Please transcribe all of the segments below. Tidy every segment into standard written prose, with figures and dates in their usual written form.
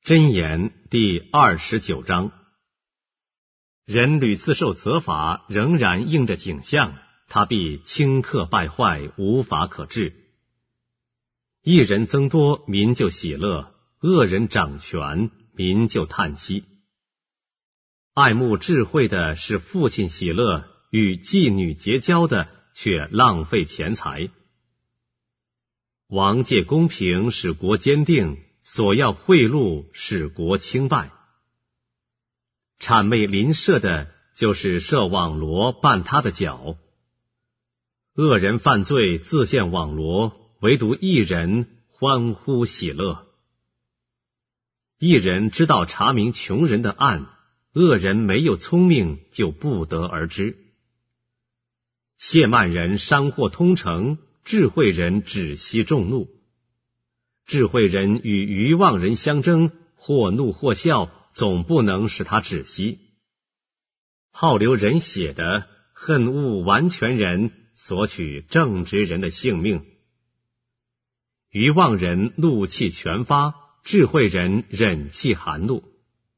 箴言第29章。人屡次受责罚，仍然应着景象，他必顷刻败坏，无法可治。一人增多，民就喜乐；恶人掌权，民就叹息。爱慕智慧的使父亲喜乐，与妓女结交的却浪费钱财。王借公平，使国坚定；索要贿赂，使国倾败。谄媚邻舍的，就是设网罗绊他的脚。恶人犯罪，自建网罗，唯独一人欢呼喜乐。一人知道查明穷人的案，恶人没有聪明，就不得而知。亵慢人伤祸通城，智慧人止息众怒。智慧人与愚妄人相争，或怒或笑，总不能使他止息。好流人血的，恨恶完全人，索取正直人的性命。愚妄人怒气全发，智慧人忍气含怒。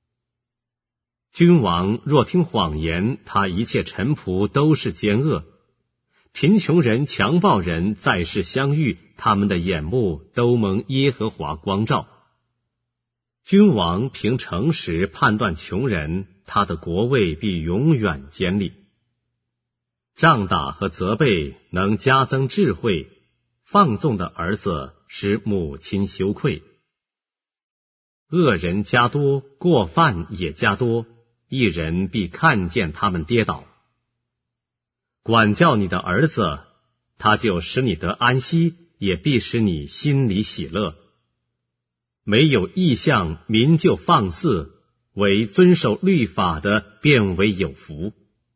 君王若听谎言，他一切臣仆都是奸恶。贫穷人、强暴人在世相遇，他们的眼目都蒙耶和华光照。君王凭诚实判断穷人，他的国位必永远坚立。杖打和责备能加增智慧，放纵的儿子使母亲羞愧。恶人加多，过犯也加多，一人必看见他们跌倒。管教你的儿子，他就使你得安息，也必使你心里喜乐。没有异象，民就放肆；唯遵守律法的，便为有福。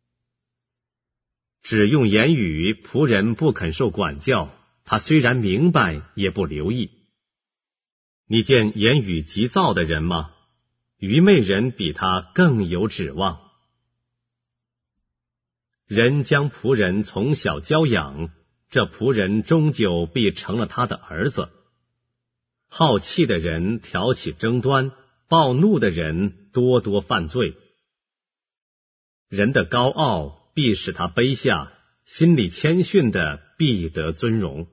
只用言语，仆人不肯受管教，他虽然明白，也不留意。你见言语急躁的人吗？愚昧人比他更有指望。人将仆人从小教养，这仆人终究必成了他的儿子。好气的人挑起争端，暴怒的人多多犯罪。人的高傲必使他卑下，心里谦逊的必得尊荣。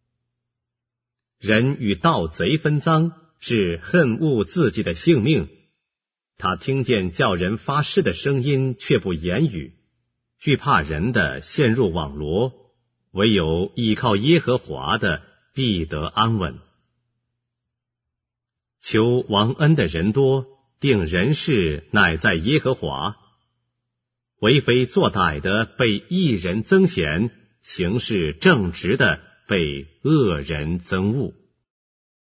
人与盗贼分赃，是恨恶自己的性命。他听见叫人发誓的声音，却不言语。惧怕人的陷入网罗，唯有依靠耶和华的必得安稳。求王恩的人多，定人事乃在耶和华。为非作歹的被义人增贤，行事正直的被恶人憎恶。